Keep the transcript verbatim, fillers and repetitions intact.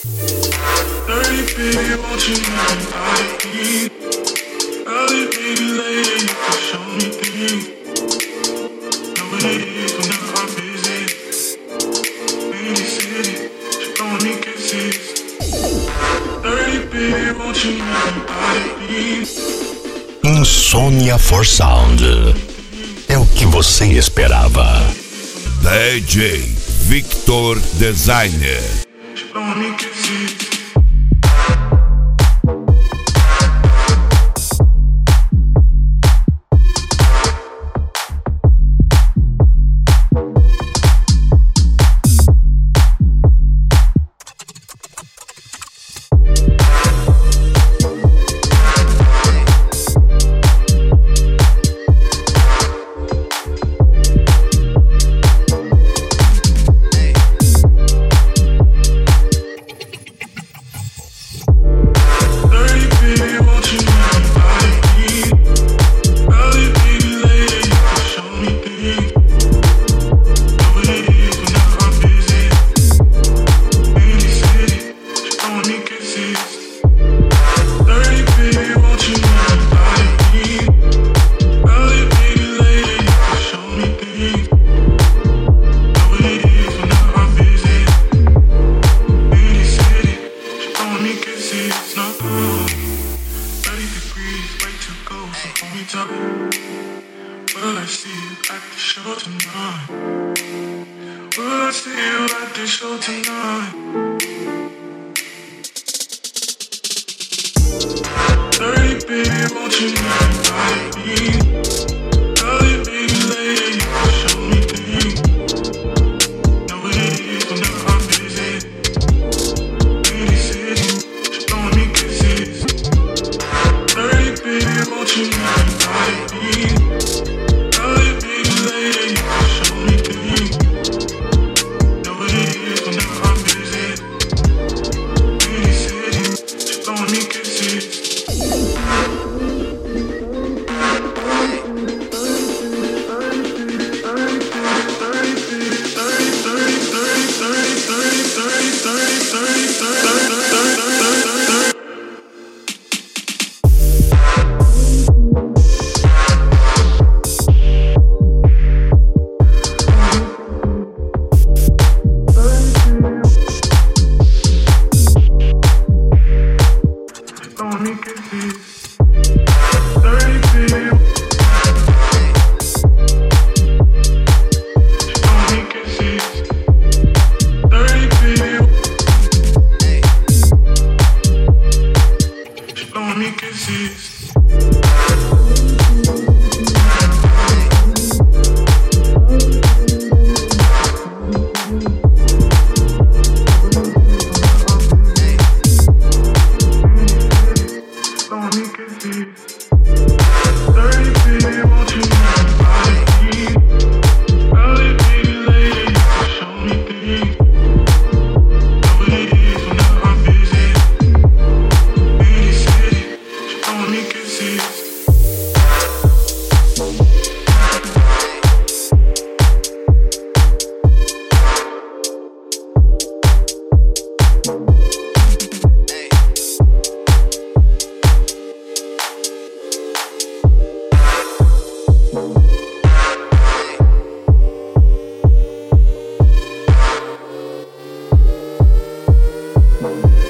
Dirty baby, won't you know I need? Early baby lady, you can show me things. Know what it is whenever I'm busy. Windy city, she blowing me kisses. Dirty baby, won't you know I need? Insônia for Sound. É o que você esperava. D J Victor Designer. She blowing me kisses. Bye.